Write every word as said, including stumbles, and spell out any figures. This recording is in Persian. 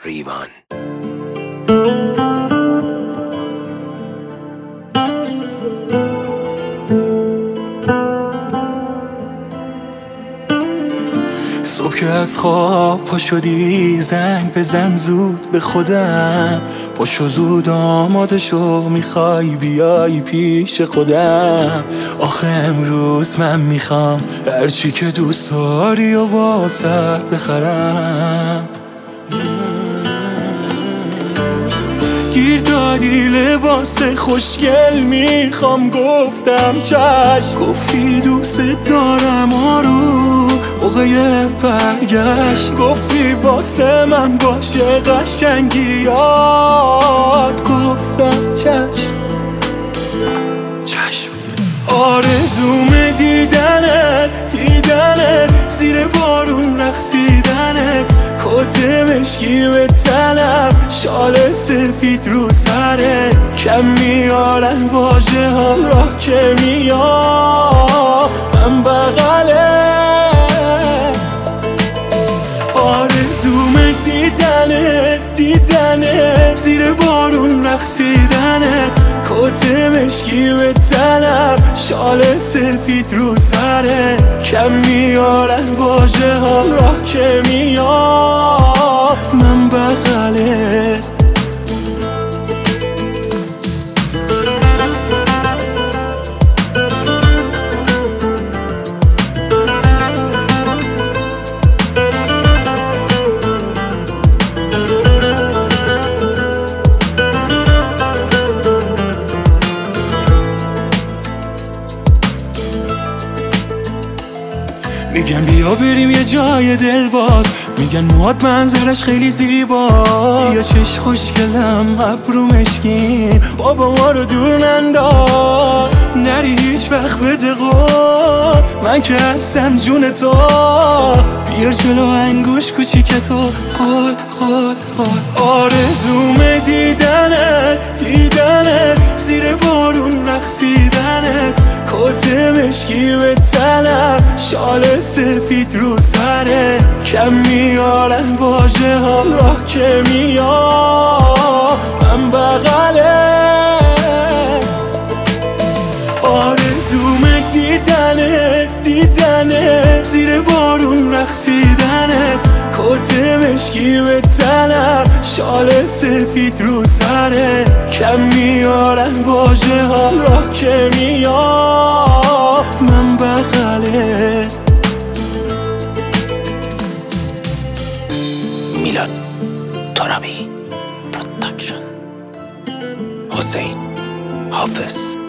ریوان. صبح که از خواب پا شدی زنگ بزن زود به خودم، پاشو زود آماده شو میخوای بیای پیش خودم. آخه امروز من میخوام هرچی که دوست داری و واسط بخرم. گیر دادی لباس خوشگل میخوام، گفتم چشم. گفتی دوست دارم آروم موقع برگشت، گفتی واسه من باشه قشنگیات، گفتم چشم چشم. آرزوم دیدنت دیدنت، زیر بارون رقصیدنت، کت مشکی به تنم، شال سفید رو سرت، کم میارن واژه ها راه که میام من بغلت. آرزوم دیدنت دیدنت، زیر بارون رقصیدنت، کت مشکی به تنم، شال سفید رو سرت، کم میارن واژه ها راه که میام من بغلت. میگن بیا بریم یه جای دل باز، میگن موهات منظرش خیلی زیبا، یا چش خوشگلم ابرو مشکین، بابا ما رو دور ننداز، نری هیچ وقت بده قول، من که هستم جون تو، بیار جلو انگوش کوچیکتو خول خول خول. آرزوم دیدنت دیدنت، زیر بارون رقصیدنت، کت مشکی به تنم، شال سفید رو سرت، کم میارن واژه ها راه که میام من بغلت. آرزوم دیدنت دیدنت، زیر بارون رقصیدنت، کت مشکی به تنم، شال سفید رو سرت، کم میارن واژه ها راه که میام من بغلت. میلاد ترابی پروداکشن، حسین حافظ.